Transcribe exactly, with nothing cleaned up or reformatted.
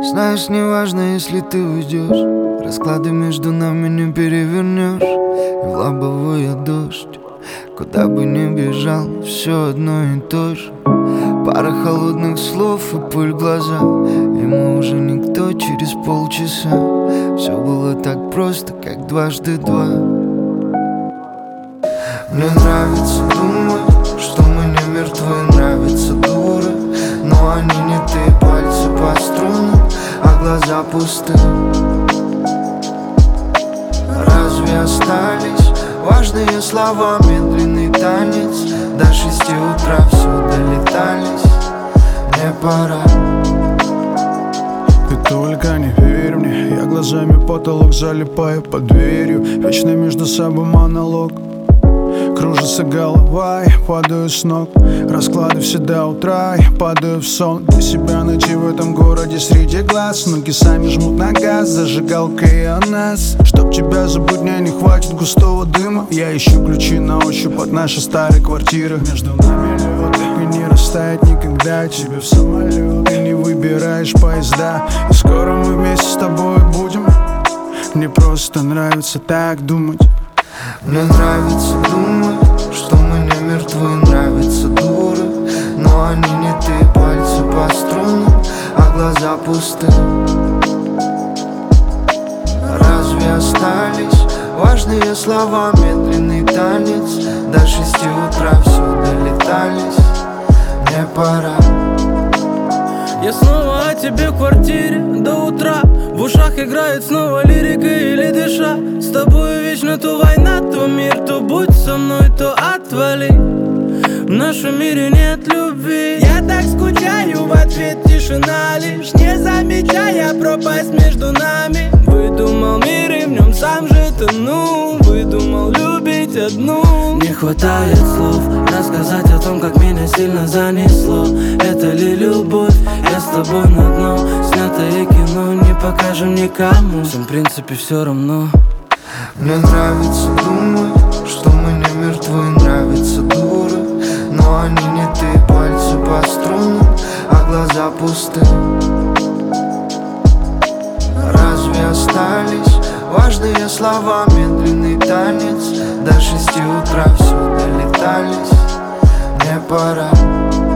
Знаешь, неважно, если ты уйдешь, расклады между нами не перевернешь. И в лобовое дождь, куда бы ни бежал, все одно и то же. Пара холодных слов и пыль в глаза, и мы уже никто через полчаса. Все было так просто, как дважды два. Мне нравится думать, что мы не мертвы. Нравятся дуры, но они не ты. Пальцы по струнам, а глаза пусты. Разве остались важные слова? Медленный танец, до шести утра все долетались. Мне пора. Ты только не верь мне, я глазами в потолок залипаю под дверью. Вечно между собой монолог. Кружится голова, я падаю с ног. Расклады все до утра, я падаю в сон. Для себя найти в этом городе среди глаз. Ноги сами жмут на газ, зажигалка и о нас. Чтоб тебя забыть, мне не хватит густого дыма. Я ищу ключи на ощупь от нашей старой квартиры. Между нами лед, и не растает никогда. Тебе в самолет, ты не выбираешь поезда. И скоро мы вместе с тобой будем. Мне просто нравится так думать. Мне нравится думать, что мы не мертвы. Нравятся дуры, но они не ты. Пальцы по струнам, а глаза пусты. Разве остались важные слова? Медленный танец, до шести утра все долетались. Мне пора. Я снова о тебе в квартире до утра. В ушах играет снова лирика или дыша. С тобой вечно то война, то мир. То будь со мной, то отвали. В нашем мире нет любви. Я так скучаю, в ответ тишина лишь, не замечая пропасть между нами. Выдумал мир и в нем сам же тону. Выдумал любить одну. Не хватает слов рассказать о том, как меня сильно занесло. Это ли любовь? Я с тобой на дно. Снятое кино не покажем никому. Всем в принципе все равно. Мне нравится думать, что мы не мертвы. Нравятся дуры, но они не ты. Пальцы по струнам, а глаза пусты. Разве остались важные слова? Медленный танец, до шести утра все долетались. Мне пора.